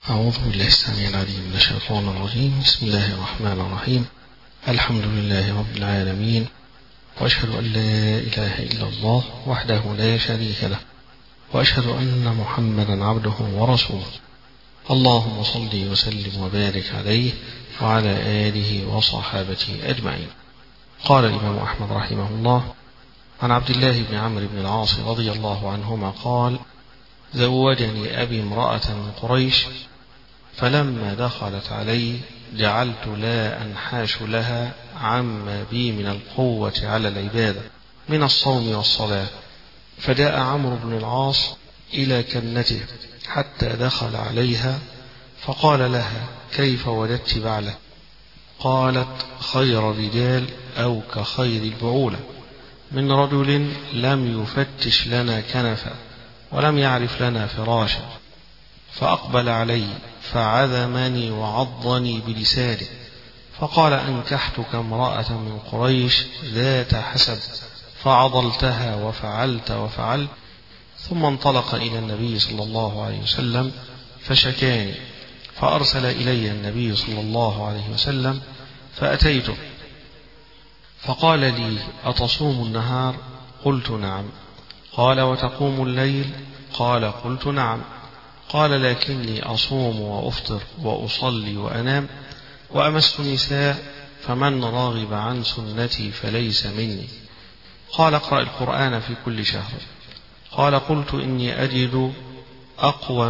أعوذ بالله السميع العليم من الشيطان الرجيم. بسم الله الرحمن الرحيم. الحمد لله رب العالمين، وأشهد أن لا إله إلا الله وحده لا شريك له، وأشهد أن محمدا عبده ورسوله. اللهم صل وسلم وبارك عليه وعلى آله وصحابته أجمعين. قال الإمام أحمد رحمه الله عن عبد الله بن عمرو بن العاص رضي الله عنهما قال: زوجني أبي امرأة من قريش، فلما دخلت علي جعلت لا أنحاش لها عما بي من القوة على العبادة من الصوم والصلاة. فجاء عمرو بن العاص إلى كنته حتى دخل عليها فقال لها: كيف وجدت بعله؟ قالت: خير الرجال أو كخير البعولة، من رجل لم يفتش لنا كنفا ولم يعرف لنا فراشا. فأقبل علي فعذمني وعضني بلسانه، فقال: أنكحتك امرأة من قريش ذات حسب، فعضلتها وفعلت وفعلت. ثم انطلق إلى النبي صلى الله عليه وسلم فشكاني، فأرسل إلي النبي صلى الله عليه وسلم فأتيته، فقال لي: أتصوم النهار؟ قلت: نعم. قال: وتقوم الليل؟ قال: قلت: نعم. قال: لكني أصوم وأفطر وأصلي وأنام وأمس النساء، فمن راغب عن سنتي فليس مني. قال: اقرأ القرآن في كل شهر. قال: قلت: إني أجدني أقوى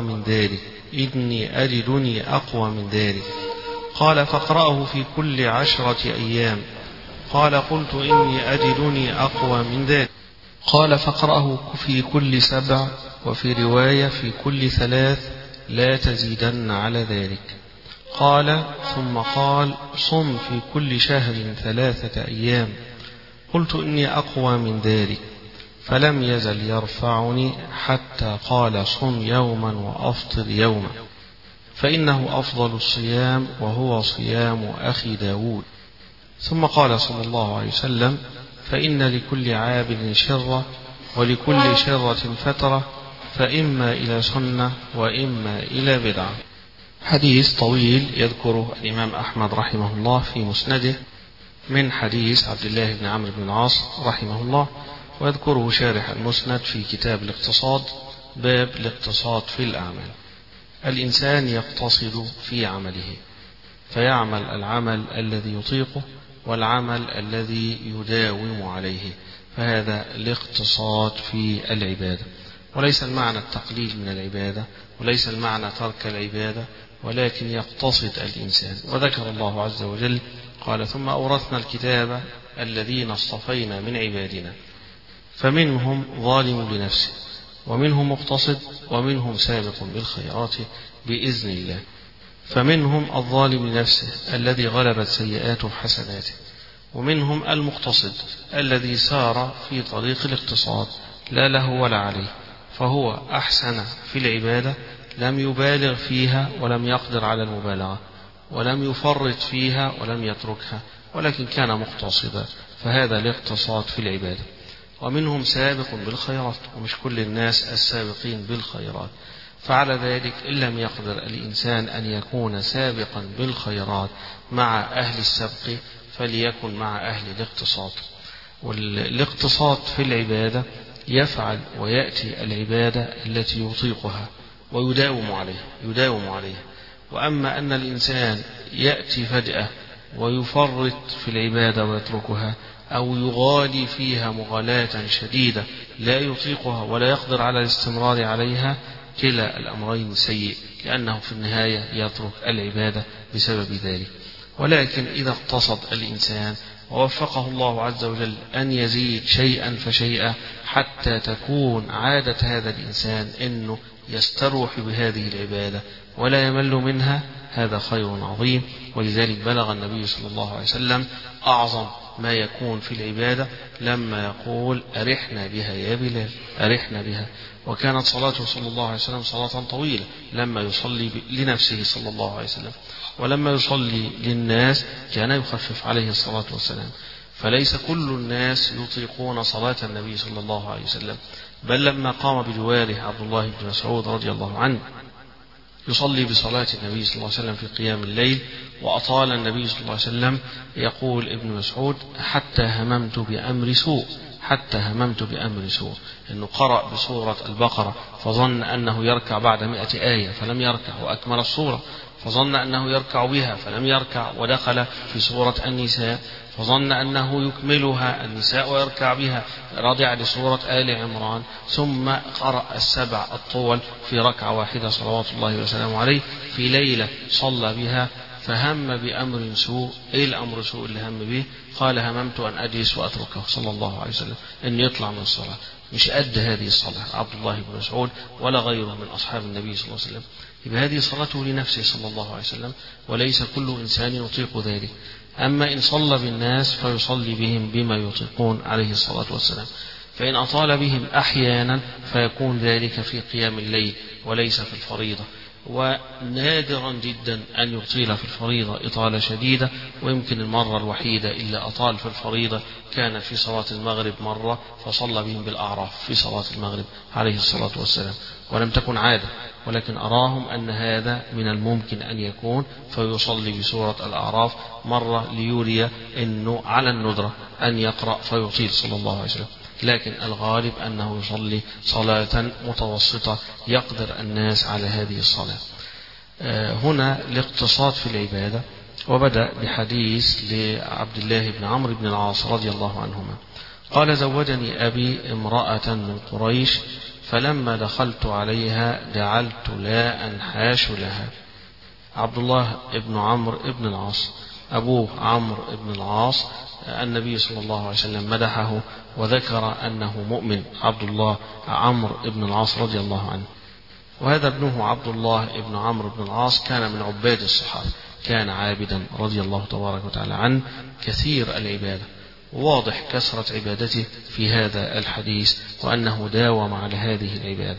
من ذلك. قال: فاقرأه في كل 10 أيام. قال: قلت: إني أجدني أقوى من ذلك. قال: فاقرأه في كل 7، وفي رواية في كل 3، لا تزيدن على ذلك. قال: ثم قال: صم في كل شهر 3 أيام. قلت: إني أقوى من ذلك. فلم يزل يرفعني حتى قال: صم يوما وأفطر يوما، فإنه أفضل الصيام وهو صيام أخي داود. ثم قال صلى الله عليه وسلم: فإن لكل عابد شرة، ولكل شرة فترة، فإما إلى سنة وإما إلى بدعة. حديث طويل يذكره الإمام أحمد رحمه الله في مسنده من حديث عبد الله بن عمرو بن العاص رحمه الله، ويذكره شارح المسند في كتاب الاقتصاد، باب الاقتصاد في الأعمال. الإنسان يقتصد في عمله، فيعمل العمل الذي يطيقه والعمل الذي يداوم عليه، فهذا الاقتصاد في العبادة. وليس المعنى التقليل من العبادة، وليس المعنى ترك العبادة، ولكن يقتصد الإنسان. وذكر الله عز وجل قال: ثم أورثنا الكتاب الذين اصطفينا من عبادنا، فمنهم ظالم لنفسه، ومنهم مقتصد، ومنهم سابق بالخيرات بإذن الله. فمنهم الظالم لنفسه الذي غلبت سيئاته حسناته، ومنهم المقتصد الذي سار في طريق الاقتصاد لا له ولا عليه، فهو أحسن في العبادة، لم يبالغ فيها ولم يقدر على المبالغة، ولم يفرط فيها ولم يتركها، ولكن كان مقتصدا، فهذا الاقتصاد في العبادة. ومنهم سابق بالخيرات، ومش كل الناس السابقين بالخيرات، فعلى ذلك إن لم يقدر الإنسان أن يكون سابقا بالخيرات مع أهل السبق، فليكن مع أهل الاقتصاد. والاقتصاد في العبادة يفعل ويأتي العبادة التي يطيقها ويداوم عليها. وأما أن الإنسان يأتي فجأة ويفرط في العبادة ويتركها، أو يغالي فيها مغالاة شديدة لا يطيقها ولا يقدر على الاستمرار عليها، كلا الأمرين سيء، لأنه في النهاية يترك العبادة بسبب ذلك. ولكن إذا اقتصد الإنسان ووفقه الله عز وجل أن يزيد شيئا فشيئا حتى تكون عادة هذا الإنسان أنه يستروح بهذه العبادة ولا يمل منها، هذا خير عظيم. ولذلك بلغ النبي صلى الله عليه وسلم أعظم ما يكون في العبادة لما يقول: أرحنا بها يا بلال، أرحنا بها. وكانت صلاته صلى الله عليه وسلم صلاة طويلة، لما يصلي لنفسه صلى الله عليه وسلم، ولما يصلي للناس كان يخفف عليه الصلاة والسلام. فليس كل الناس يطيقون صلاة النبي صلى الله عليه وسلم، بل لما قام بجواره عبد الله بن مسعود رضي الله عنه يصلي بصلاة النبي صلى الله عليه وسلم في قيام الليل، وأطال النبي صلى الله عليه وسلم. يقول ابن مسعود: حتى هممت بأمر سوء، أنه قرأ بسورة البقرة فظن أنه يركع بعد 100 آية فلم يركع، وأكمل السورة، فظن أنه يركع بها فلم يركع، ودخل في سورة النساء فظن أنه يكملها النساء ويركع بها، رجع لسورة آل عمران، ثم قرأ 7 الطول في ركعة واحدة صلوات الله وسلامه عليه في ليلة صلى بها، فهم بأمر سوء. إيه الأمر سوء اللي هم به؟ قال: هممت أن أجلس وأتركه صلى الله عليه وسلم، أن يطلع من الصلاة، مش قد هذه الصلاة عبد الله بن مسعود ولا غيره من أصحاب النبي صلى الله عليه وسلم. يبقى هذه صلاته لنفسه صلى الله عليه وسلم، وليس كل إنسان يطيق ذلك. أما إن صلى بالناس فيصلي بهم بما يطيقون عليه الصلاة والسلام، فإن أطال بهم أحيانا فيكون ذلك في قيام الليل وليس في الفريضة، ونادرا جدا أن يطيل في الفريضة إطالة شديدة، ويمكن المرة الوحيدة إلا أطال في الفريضة كان في صلاة المغرب مرة، فصلى بهم بالأعراف في صلاة المغرب عليه الصلاة والسلام، ولم تكن عادة، ولكن أراهم أن هذا من الممكن أن يكون، فيصلي بسورة الأعراف مرة ليوري أنه على الندرة أن يقرأ فيطيل صلى الله عليه وسلم، لكن الغالب أنه يصلي صلاة متوسطة يقدر الناس على هذه الصلاة. هنا الاقتصاد في العبادة، وبدأ بحديث لعبد الله بن عمرو بن العاص رضي الله عنهما قال: زوجني أبي امرأة من قريش، فلما دخلت عليها جعلت لا أنحاش لها. عبد الله بن عمرو بن العاص أبوه عمرو بن العاص، النبي صلى الله عليه وسلم مدحه وذكر أنه مؤمن، عبد الله عمرو بن العاص رضي الله عنه. وهذا ابنه عبد الله بن عمرو بن العاص كان من عباد الصحابة، كان عابدا رضي الله تبارك وتعالى عنه كثير العبادة، واضح كثرة عبادته في هذا الحديث، وأنه داوم على هذه العبادة.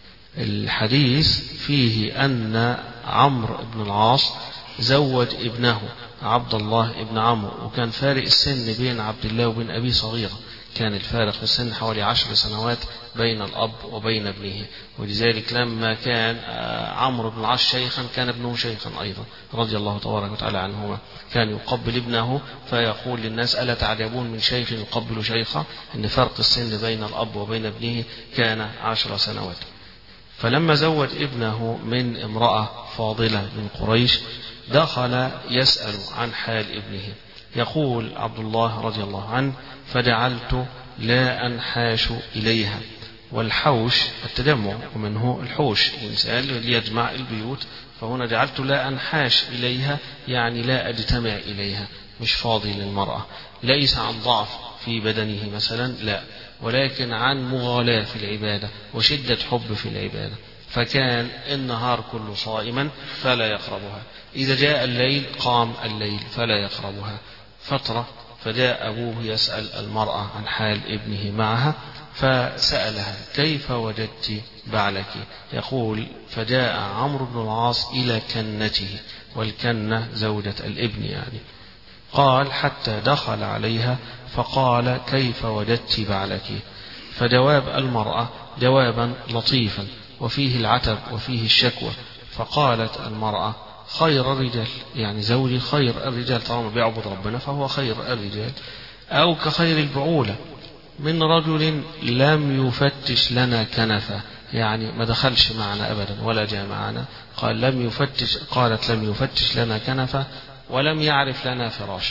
الحديث فيه أن عمرو بن العاص زوج ابنه عبد الله بن عمرو، وكان فارق السن بين عبد الله وبين أبيه صغيرة، كان الفارق في السن حوالي 10 سنوات بين الأب وبين ابنه، ولذلك لما كان عمرو بن العاص شيخا كان ابنه شيخا أيضا رضي الله تبارك وتعالى عنهما، كان يقبل ابنه فيقول للناس: ألا تعجبون من شيخ يقبل شيخا؟ إن فرق السن بين الأب وبين ابنه كان 10 سنوات. فلما زوج ابنه من امرأة فاضلة من قريش دخل يسأل عن حال ابنه، يقول عبد الله رضي الله عنه: فجعلت لا أنحاش إليها. والحوش التجمع، ومنه الحوش الإنسان ليجمع البيوت، فهنا جعلت لا أنحاش إليها يعني لا أجتمع إليها، مش فاضي للمرأة، ليس عن ضعف في بدنه مثلا، لا، ولكن عن مغالاة في العبادة وشدة حب في العبادة، فكان النهار كله صائما فلا يقربها، إذا جاء الليل قام الليل فلا يقربها فترة. فجاء أبوه يسأل المرأة عن حال ابنه معها، فسألها: كيف وجدت بعلك؟ يقول: فجاء عمرو بن العاص إلى كنته، والكنة زوجة الابن يعني، قال: حتى دخل عليها فقال: كيف وجدت بعلك؟ فجواب المرأة جوابا لطيفا وفيه العتب وفيه الشكوى، فقالت المرأة: خير الرجال، يعني زوجي خير الرجال، طالما بيعبد ربنا فهو خير الرجال، أو كخير البعولة من رجل لم يفتش لنا كنفة، يعني ما دخلش معنا أبدا ولا جاء معنا، قال لم يفتش، قالت لم يفتش لنا كنفة ولم يعرف لنا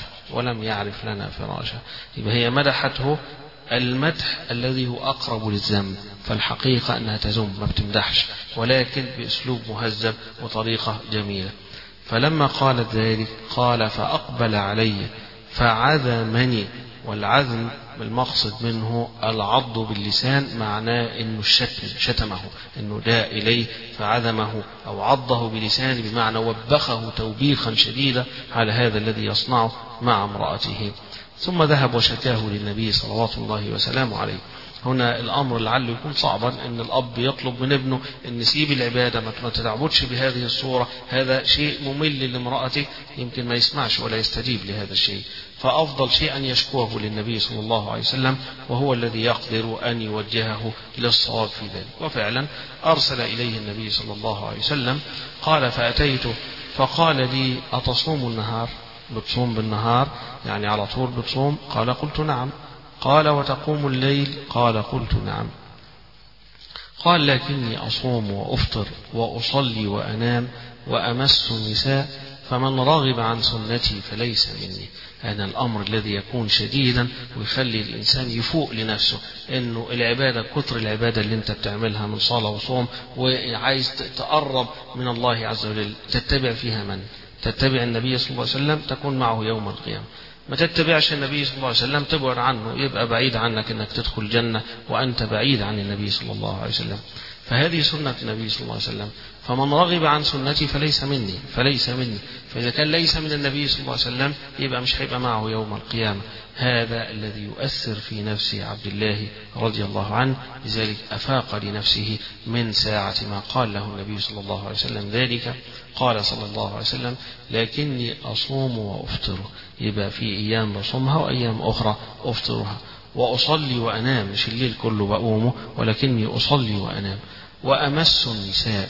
فراشا. يبقى هي مدحته المدح الذي هو أقرب للذم، فالحقيقة أنها تذم ما بتمدحش، ولكن بأسلوب مهذب وطريقة جميلة. فلما قالت ذلك قال: فأقبل علي فعذمني، والعذم المقصد منه العض باللسان، معناه انه شتمه، انه داء اليه فعذمه او عضه بلسانه، بمعنى وبخه توبيخا شديدا على هذا الذي يصنعه مع امرأته. ثم ذهب وشكاه للنبي صلوات الله وسلامه عليه، هنا الأمر لعله يكون صعبا أن الأب يطلب من ابنه أن يسيب العبادة ما تتعبدش بهذه الصورة، هذا شيء ممل لامرأته، يمكن ما يسمعش ولا يستجيب لهذا الشيء. فأفضل شيء أن يشكوه للنبي صلى الله عليه وسلم، وهو الذي يقدر أن يوجهه للصواب في ذلك. وفعلا أرسل إليه النبي صلى الله عليه وسلم. قال فأتيته فقال لي أتصوم النهار؟ بتصوم بالنهار يعني على طول بتصوم؟ قال قلت نعم. قال وتقوم الليل؟ قال قلت نعم. قال لكني أصوم وأفطر وأصلي وأنام وأمس النساء، فمن رغب عن سنتي فليس مني. هذا الأمر الذي يكون شديدا ويخلي الإنسان يفوق لنفسه إنه العبادة كتر العبادة اللي أنت بتعملها من صلاة وصوم وعايز تقرب من الله عز وجل، تتبع فيها من؟ تتبع النبي صلى الله عليه وسلم تكون معه يوم القيامة. ما تتبعش النبي صلى الله عليه وسلم تبعد عنه، يبقى بعيد عنك انك تدخل الجنة وانت بعيد عن النبي صلى الله عليه وسلم. فهذه سنة النبي صلى الله عليه وسلم، فمن رغب عن سنتي فليس مني. فإذا كان ليس من النبي صلى الله عليه وسلم يبقى مش هيبقى معه يوم القيامة. هذا الذي يؤثر في نفس عبد الله رضي الله عنه، لذلك أفاق لنفسه من ساعة ما قال له النبي صلى الله عليه وسلم ذلك. قال صلى الله عليه وسلم لكني أصوم وأفطر، يبقى في أيام بصومها وأيام أخرى أفطرها. وأصلي وأنام، مش الليل كله بقومه، ولكني أصلي وأنام. وأمس النساء،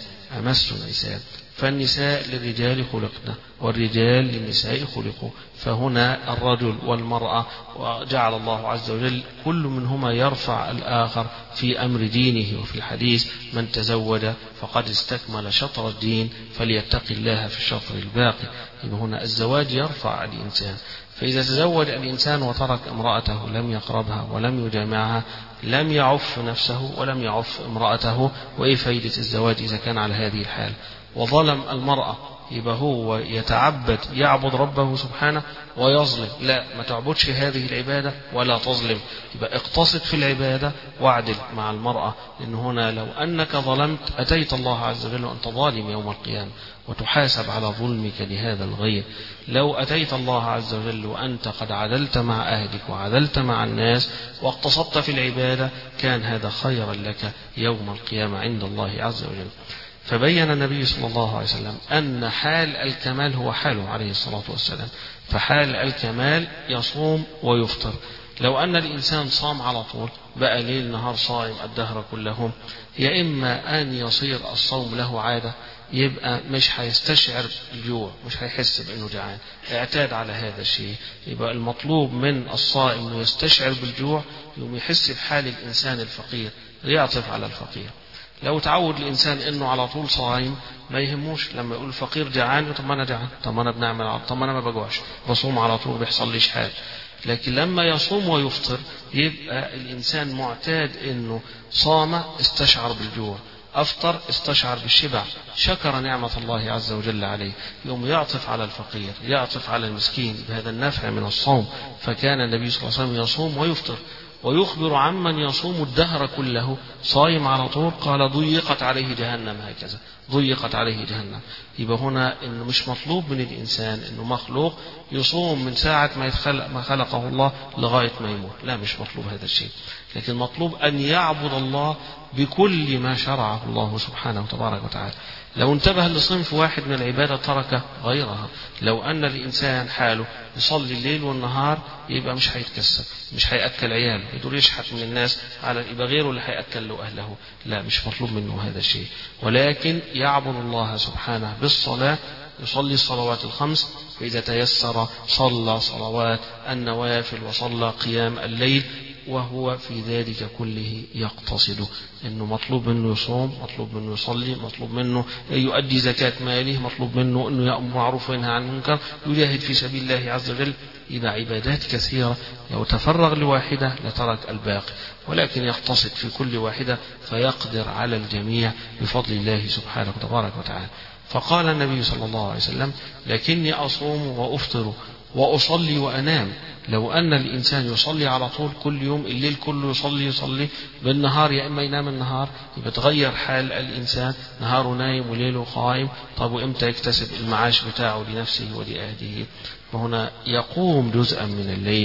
فالنساء للرجال خلقنا والرجال للنساء خلقوا، فهنا الرجل والمرأة وجعل الله عز وجل كل منهما يرفع الآخر في أمر دينه. وفي الحديث من تزوج فقد استكمل شطر الدين فليتق الله في الشطر الباقي. هنا الزواج يرفع الإنسان، فإذا تزوج الإنسان وترك امرأته لم يقربها ولم يجامعها لم يعف نفسه ولم يعف امرأته. وإيه فايدة الزواج إذا كان على هذه الحال؟ وظلم المرأة، يبقى هو يتعبد يعبد ربه سبحانه ويظلم. لا، ما تعبدش هذه العبادة ولا تظلم، يبقى اقتصد في العبادة واعدل مع المرأة. لأن هنا لو أنك ظلمت أتيت الله عز وجل وأنت ظالم يوم القيامة وتحاسب على ظلمك لهذا الغير. لو أتيت الله عز وجل وأنت قد عدلت مع أهلك وعدلت مع الناس واقتصدت في العبادة كان هذا خيرا لك يوم القيامة عند الله عز وجل. فبين النبي صلى الله عليه وسلم أن حال الكمال هو حاله عليه الصلاة والسلام، فحال الكمال يصوم ويفطر. لو أن الإنسان صام على طول بقى ليل نهار صائم الدهر كله، يا إما أن يصير الصوم له عادة، يبقى مش هيستشعر الجوع، مش هيحس بأنه جعان، اعتاد على هذا الشيء. يبقى المطلوب من الصائم أنه يستشعر بالجوع، يوم يحس بحال الإنسان الفقير يعطف على الفقير. لو تعود الإنسان أنه على طول صائم ما يهموش لما يقول الفقير جعان، طب ما أنا جعان، طب ما أنا بنعمل، طب ما أنا ما بجوعش، بصوم على طول بيحصل ليش حاجة. لكن لما يصوم ويفطر يبقى الإنسان معتاد أنه صام استشعر بالجوع، أفطر استشعر بالشبع، شكر نعمة الله عز وجل عليه، يوم يعطف على الفقير يعطف على المسكين بهذا النفع من الصوم. فكان النبي صلى الله عليه وسلم يصوم ويفطر ويخبر عمن يصوم الدهر كله صايم على طول، قال ضيقت عليه جهنم، هكذا ضيقت عليه جهنم. يبقى هنا إنه مش مطلوب من الإنسان إنه مخلوق يصوم من ساعة ما خلقه الله لغاية ما يموت، لا مش مطلوب هذا الشيء، لكن مطلوب أن يعبد الله بكل ما شرعه الله سبحانه وتبارك وتعالى. لو انتبه لصنف واحد من العبادة ترك غيرها. لو أن الإنسان حاله يصلي الليل والنهار يبقى مش هيتكسب، مش هيأكل عياله، يدور يشحت من الناس على يبقى غيره اللي هيأكل له أهله، لا مش مطلوب منه هذا الشيء. ولكن يعبد الله سبحانه بالصلاة، يصلي الصلوات الخمس، فإذا تيسر صلى صلوات النوافل وصلى قيام الليل، وهو في ذلك كله يقتصد إنه مطلوب منه يصوم، مطلوب منه يصلي، مطلوب منه يؤدي زكاة ماله، مطلوب منه أنه يأمر معروف وينهى عن المنكر، يجاهد في سبيل الله عز وجل. إذا عبادات كثيرة لو تفرغ لواحدة لترك الباقي، ولكن يقتصد في كل واحدة فيقدر على الجميع بفضل الله سبحانه وتبارك وتعالى. فقال النبي صلى الله عليه وسلم لكني أصوم وأفطر وأصلي وأنام. لو أن الإنسان يصلي على طول كل يوم الليل كله يصلي بالنهار، يا إما ينام النهار، يبقى تغير حال الإنسان، نهاره نايم وليله قائم. طب وإمتى يكتسب المعاش بتاعه لنفسه ولأهله؟ وهنا يقوم جزءا من الليل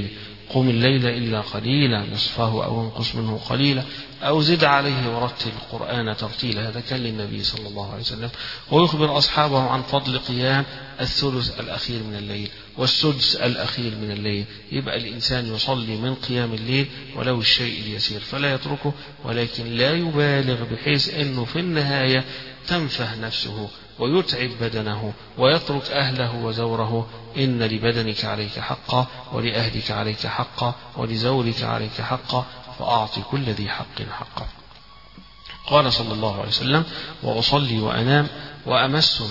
قم الليل إلا قليلا نصفه أو انقص منه قليلا أو زد عليه ورتل القرآن ترتيلا. هذا كان للنبي صلى الله عليه وسلم. ويخبر أصحابه عن فضل قيام الثلث الأخير من الليل والسدس الأخير من الليل. يبقى الإنسان يصلي من قيام الليل ولو الشيء اليسير فلا يتركه، ولكن لا يبالغ بحيث أنه في النهاية تنفه نفسه ويتعب بدنه ويترك أهله وزوره. إن لبدنك عليك حقا ولأهلك عليك حقا ولزورك عليك حقا فأعط كل ذي حق حقا. قال صلى الله عليه وسلم: وأصلي وأنام وأمس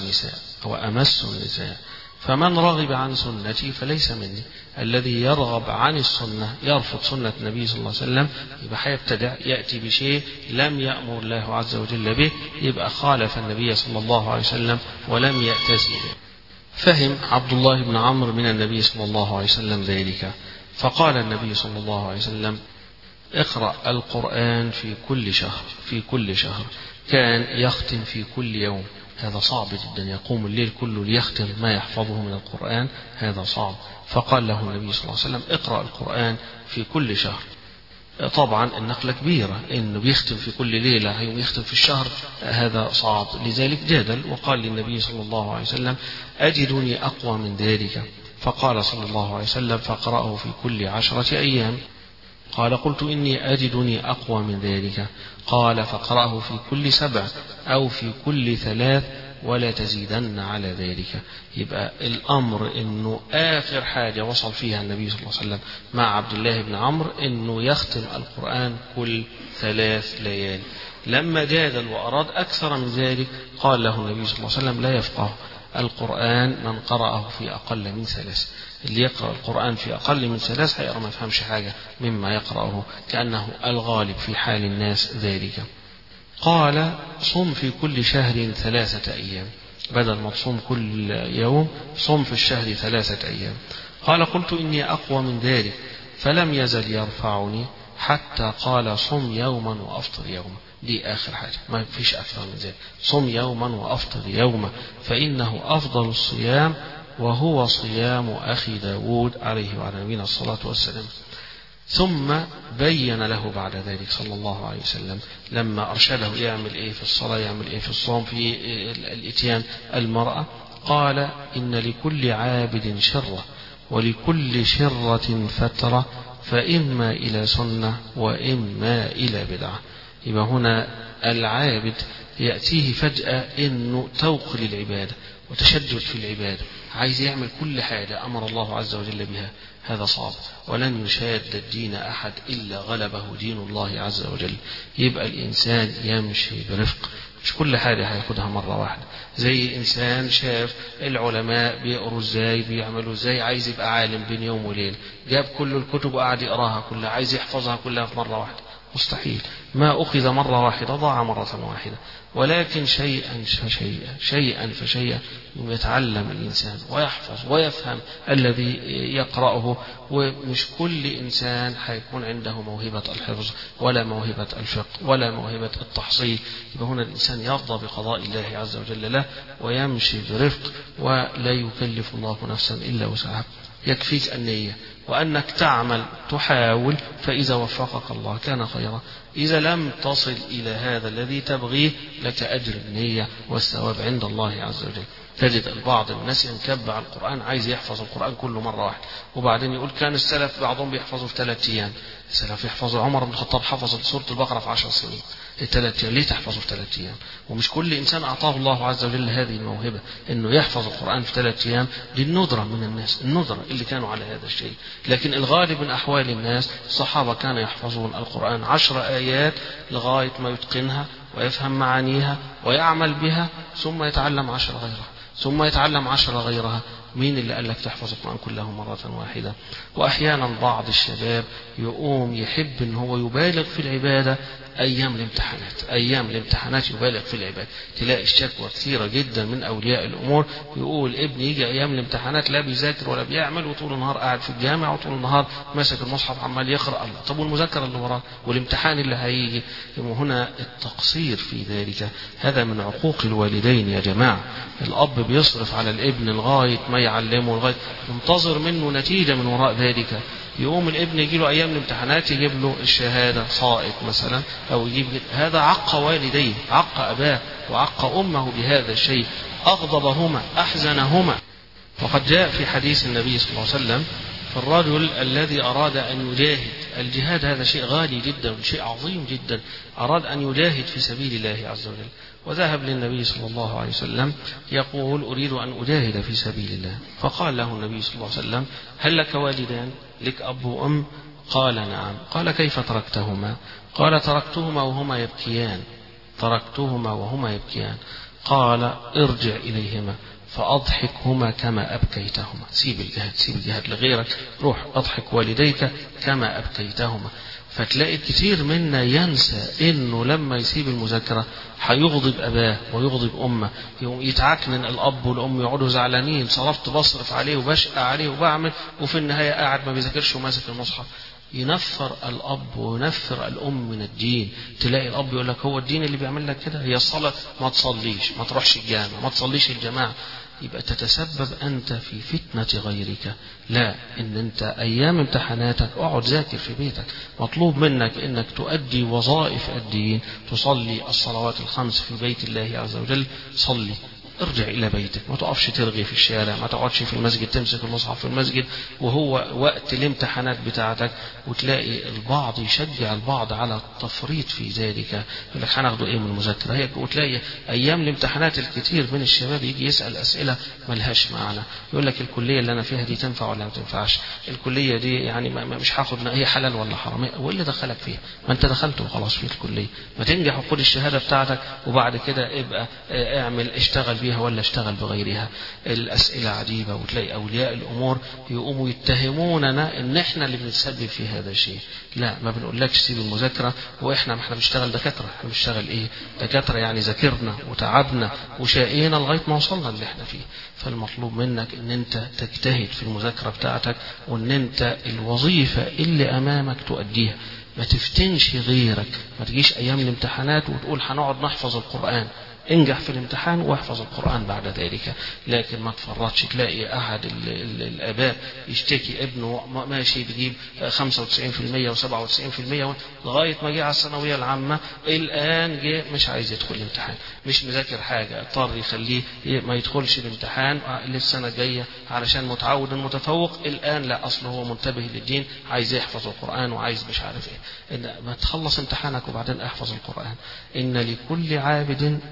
النساء فمن رغب عن سنتي فليس مني. الذي يرغب عن السنة يرفض سنة النبي صلى الله عليه وسلم يبقى هيبتدع يأتي بشيء لم يأمر الله عز وجل به، يبقى خالف النبي صلى الله عليه وسلم ولم يأتزم به. فهم عبد الله بن عمرو من النبي صلى الله عليه وسلم ذلك، فقال النبي صلى الله عليه وسلم: اقرأ القرآن في كل شهر. كان يختم في كل يوم، هذا صعب جدا، يقوم الليل كله ليختم ما يحفظه من القرآن، هذا صعب. فقال له النبي صلى الله عليه وسلم: اقرأ القرآن في كل شهر. طبعا النقلة كبيرة، إنه بيختم في كل ليلة يوم يختم في الشهر، هذا صعب. لذلك جادل وقال للنبي صلى الله عليه وسلم: أجدني أقوى من ذلك. فقال صلى الله عليه وسلم: فاقرأه في كل 10 أيام. قال: قلت إني أجدني أقوى من ذلك. قال: فاقرأه في كل 7 أو في كل 3 ولا تزيدن على ذلك. يبقى الأمر إنه آخر حاجة وصل فيها النبي صلى الله عليه وسلم مع عبد الله بن عمرو إنه يختم القرآن كل 3 ليالي. لما جادل وأراد أكثر من ذلك قال له النبي صلى الله عليه وسلم: لا يفقه القرآن من قرأه في أقل من 3. اللي يقرأ القرآن في أقل من 3 هيقرأ ما يفهمش حاجة مما يقرأه، كأنه الغالب في حال الناس ذلك. قال: صم في كل شهر 3 أيام، بدل ما تصوم كل يوم صم في الشهر 3 أيام. قال: قلت إني أقوى من ذلك. فلم يزل يرفعني حتى قال: صم يوما وأفطر يوما. دي آخر حاجة، ما فيش أكثر من ذلك. صم يوما وأفطر يوما فإنه أفضل الصيام وهو صيام أخي داود عليه وعلى نبينا الصلاة والسلام. ثم بين له بعد ذلك صلى الله عليه وسلم لما أرشده يعمل إيه في الصلاة، يعمل إيه في الصوم، في الإتيان المرأة، قال: إن لكل عابد شرة ولكل شرة فترة، فإما إلى سنة وإما إلى بدعة. يبقى هنا العابد يأتيه فجأة إنه توق للعبادة وتشدد في العبادة، عايز يعمل كل حاجة أمر الله عز وجل بها، هذا صعب. ولن يشاد الدين أحد إلا غلبه دين الله عز وجل. يبقى الإنسان يمشي برفق، مش كل حاجة هياخدها مرة واحدة. زي إنسان شاف العلماء بيقروا إزاي، بيعملوا إزاي، عايز يبقى عالم بين يوم وليل، جاب كل الكتب وقعد يقراها كلها، عايز يحفظها كلها في مرة واحدة، مستحيل. ما أخذ مرة واحدة ضاع مرة واحدة. ولكن شيئا فشيئا يتعلم الإنسان ويحفظ ويفهم الذي يقرأه. ومش كل إنسان حيكون عنده موهبة الحفظ ولا موهبة الفقه ولا موهبة التحصيل. يبقى هنا الإنسان يرضى بقضاء الله عز وجل له ويمشي برفق، ولا يكلف الله نفسا إلا وسعها. يكفيك النية وأنك تعمل تحاول، فإذا وفقك الله كان خيرا. إذا لم تصل إلى هذا الذي تبغيه لك أجر النية والثواب عند الله عز وجل. تجد البعض الناس ينكب على القرآن، عايز يحفظ القرآن كله مرة واحدة، وبعدين يقول كان السلف بعضهم بيحفظوا في 3 أيام. السلف يحفظوا، عمر بن الخطاب حفظ سورة البقرة في 10 سنين. 3 أيام ليه تحفظوا في 3 أيام؟ ومش كل إنسان أعطاه الله عز وجل هذه الموهبة إنه يحفظ القرآن في 3 أيام. دي الندرة من الناس، الندرة اللي كانوا على هذا الشيء. لكن الغالب من أحوال الناس، الصحابة كانوا يحفظون القرآن 10 آيات لغاية ما يتقنها ويفهم معانيها ويعمل بها، ثم يتعلم 10 غيرها، ثم يتعلم 10 غيرها. مين اللي قال لك تحفظ القرآن كله مرة واحدة؟ وأحيانا بعض الشباب يقوم يحب إن هو يبالغ في العبادة أيام الامتحانات يبالغ في العبادة. تلاقي الشكوى كثيرة جدا من أولياء الأمور، يقول ابني يجي أيام الامتحانات لا بيذاكر ولا بيعمل، وطول النهار قاعد في الجامع، وطول النهار ماسك المصحف عمال يقرأ. الله، طب والمذاكرة اللي وراه والامتحان اللي هيجي؟ هنا التقصير في ذلك هذا من عقوق الوالدين يا جماعة. الأب بيصرف على الابن لغاية ما يعلمه، لغاية منتظر منه نتيجة من وراء ذلك. يقوم الابن يجي له أيام الامتحانات يجيب له الشهادة سائق مثلا، أو يجيب هذا عق والديه، عق أباه وعق أمه بهذا الشيء، أغضبهما أحزنهما. وقد جاء في حديث النبي صلى الله عليه وسلم في الرجل الذي أراد أن يجاهد، الجهاد هذا شيء غالي جدا وشيء عظيم جدا، أراد أن يجاهد في سبيل الله عز وجل، وذهب للنبي صلى الله عليه وسلم يقول أريد أن أجاهد في سبيل الله. فقال له النبي صلى الله عليه وسلم هل لك والدان، لك أب وأم؟ قال نعم. قال كيف تركتهما؟ قال تركتهما وهما يبكيان، تركتهما وهما يبكيان. قال ارجع إليهما فأضحكهما كما أبكيتهما. سيب الجهاد، سيب الجهاد لغيرك، روح أضحك والديك كما أبكيتهما. فتلاقي كتير منا ينسى إنه لما يسيب المذاكرة هيغضب أباه ويغضب أمه، يوم يتعكنن الأب والأم يقعدوا زعلانين، صرفت بصرف عليه وبشقى عليه وبعمل، وفي النهاية قاعد ما بيذاكرش وماسك المصحف. ينفر الأب وينفر الأم من الدين. تلاقي الأب يقول لك هو الدين اللي بيعمل لك كده؟ هي الصلاة، ما تصليش، ما تروحش الجامع، ما تصليش الجماعة. يبقى تتسبب أنت في فتنة غيرك. لا، إن أنت أيام امتحاناتك اقعد ذاكر في بيتك، مطلوب منك إنك تؤدي وظائف الدين، تصلي الصلوات الخمس في بيت الله عز وجل، صلي، ارجع إلى بيتك، ما تقفش ترغي في الشارع، ما تقعدش في المسجد تمسك المصحف في المسجد وهو وقت الامتحانات بتاعتك. وتلاقي البعض يشجع البعض على التفريط في ذلك، يقول لك هناخده ايه من المذاكرة هيك. وتلاقي ايام الامتحانات الكثير من الشباب يجي يسأل اسئلة ملهاش معنى، يقول لك الكلية اللي انا فيها دي تنفع ولا ما تنفعش، الكلية دي يعني مش هاخد، هي حلال ولا حرام، واللي دخلك فيها؟ ما انت دخلت وخلاص في الكلية، ما تنجح وخد الشهادة بتاعتك وبعد كده ابقى اعمل اشتغل بيها ولا اشتغل بغيرها. الأسئلة عجيبة، وتلاقي أولياء الأمور يقوموا يتهموننا إن إحنا اللي بنتسبب في هذا الشيء. لا، ما بنقولكش سيب المذاكرة وإحنا ما إحنا بنشتغل دكاترة، إحنا بنشتغل إيه؟ دكاترة يعني ذاكرنا وتعبنا وشقينا لغاية ما وصلنا اللي إحنا فيه. فالمطلوب منك إن أنت تجتهد في المذاكرة بتاعتك، وإن أنت الوظيفة اللي أمامك تؤديها، ما تفتنش غيرك، ما تجيش أيام الامتحانات وتقول هنقعد نحفظ القرآن. انجح في الامتحان واحفظ القرآن بعد ذلك، لكن ما تفرطش. تلاقي أحد الآباء يشتكي ابنه ماشي بيجيب 95% و97% لغاية ما جه على الثانوية العامة، الآن جه مش عايز يدخل الامتحان، مش مذاكر حاجة، اضطر يخليه ما يدخلش الامتحان للسنة الجاية علشان متعود المتفوق. الآن لا، أصله هو منتبه للدين، عايز يحفظ القرآن وعايز مش عارف ايه. إن ما تخلص امتحانك وبعدين احفظ القرآن. إن لكل عابد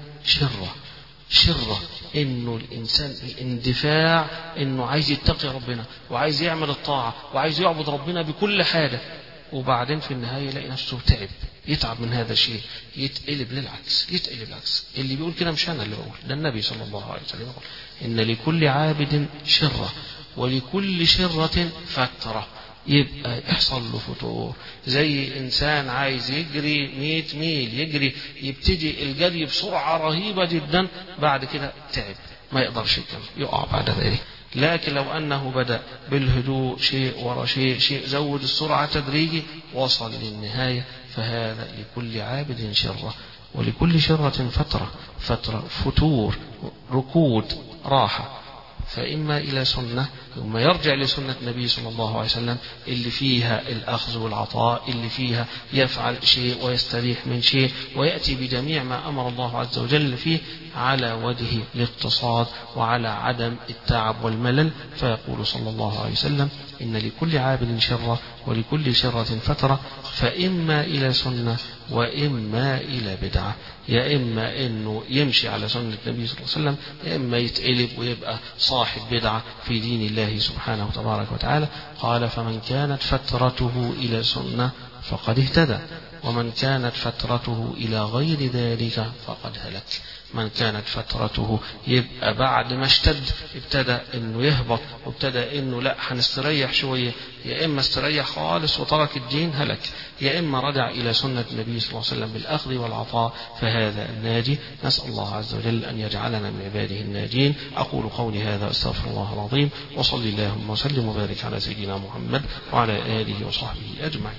شرة إنه الإنسان الاندفاع، إنه عايز يتقي ربنا وعايز يعمل الطاعة وعايز يعبد ربنا بكل حاجة، وبعدين في النهاية يلاقي نفسه يتعب من هذا الشيء، يتقلب للعكس. اللي بيقول كده مش أنا اللي بقول، ده النبي صلى الله عليه وسلم يقول إن لكل عابد شرة ولكل شرة فترة. يبقى يحصل له فتور، زي إنسان عايز يجري 100 ميل، يجري يبتدي الجري بسرعة رهيبة جدا، بعد كده تعب ما يقدرش يكمل، يقع بعد ذلك. لكن لو أنه بدأ بالهدوء شيء ورا شيء، زود السرعة تدريجي، وصل للنهاية. فهذا لكل عابد شرة ولكل شرة فترة فتور، ركود، راحة. فإما إلى سنة، ثم يرجع لسنة النبي صلى الله عليه وسلم اللي فيها الأخذ والعطاء، اللي فيها يفعل شيء ويستريح من شيء، ويأتي بجميع ما أمر الله عز وجل فيه على وجه الاقتصاد وعلى عدم التعب والملل. فيقول صلى الله عليه وسلم إن لكل عابد شرة ولكل شرة فترة، فإما إلى سنة وإما إلى بدعة. يا إما إنه يمشي على سنة النبي صلى الله عليه وسلم، يا إما يتقلب ويبقى صاحب بدعة في دين الله سبحانه وتبارك وتعالى. قال فمن كانت فترته إلى سنة فقد اهتدى، ومن كانت فترته إلى غير ذلك فقد هلك. من كانت فترته يبقى بعد ما اشتد ابتدى انه يهبط، وابتدى انه لا هنستريح شوية، يا اما استريح خالص وترك الدين هلك، يا اما رجع الى سنة النبي صلى الله عليه وسلم بالاخذ والعطاء، فهذا الناجي. نسأل الله عز وجل ان يجعلنا من عباده الناجين. اقول قولي هذا استغفر الله العظيم، وصلي اللهم وسلم وبارك على سيدنا محمد وعلى اله وصحبه اجمعين.